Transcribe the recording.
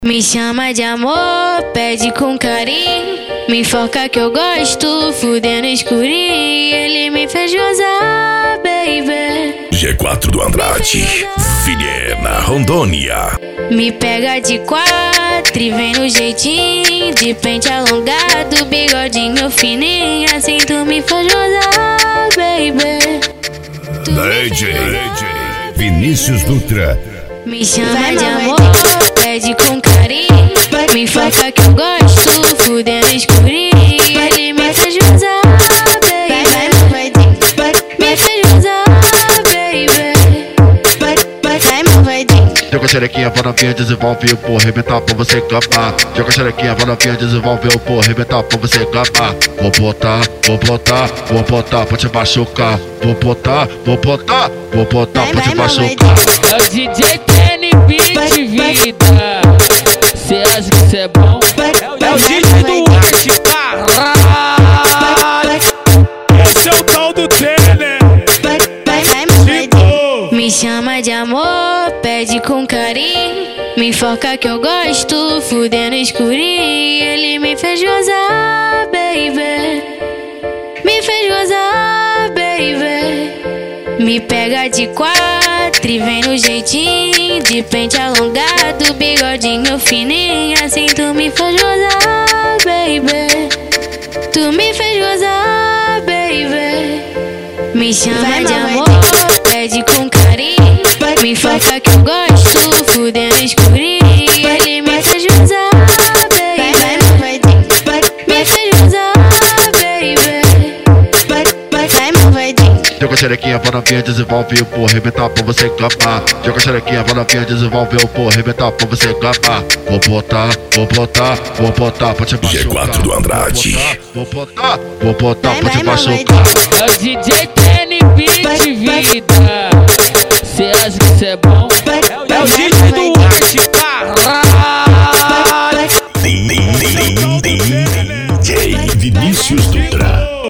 Me chama de amor, pede com carinho, me enfoca que eu gosto, fudendo escurinho. Ele me fez gozar, baby. G4 do Andrade, Vilhena, Rondônia. Me pega de quatro e vem no jeitinho, de pente alongado, bigodinho fininho. Assim tu me faz gozar, baby. DJ Vinícius Dutra. Me chama de amor, pede com carinho, me enfoca que eu gosto, fudendo escurinho. Ele me fez gozar, baby. Me fez gozar, baby. Vai, meu vaidinho. Joga a xerequinha, vai novinha, desenvolve o porra, arrebentar pra você capar. Joga a xerequinha, vai novinha, desenvolve o porra, arrebentar pra você capar. Vou botar pra te machucar. Vou botar pra te machucar. É o DJ Kenny Beat, vida. Cê acha que cê é bom? É o DJ do Arte, caralho. Esse é o tal do Tener. Me chama de amor, pede com carinho, me enfoca que eu gosto, fudendo escurinho. Ele me fez gozar, baby. Me fez gozar, baby. Me pega de quatro e vem no jeitinho, de pente alongado, bigodinho fininho. Assim tu me faz gozar, baby. Tu me fez gozar, baby. Me chama de amor, pede com carinho, me enfoca que eu gosto, fudendo escurinho. Ele me fez gozar, baby. Me fez gozar, baby. Vai, meu vaidinho. Joga a xerequinha, vai novinha, desenvolve o porra, arrebentar pra você capar. Joga a xerequinha, vai novinha, desenvolve o porra, arrebentar pra você capar. Vou botar pra te machucar. G4 do Andrade. Vou botar pra te machucar. É o DJ Kenny Beat, vida. Cê acha que cê é bom? É o DJ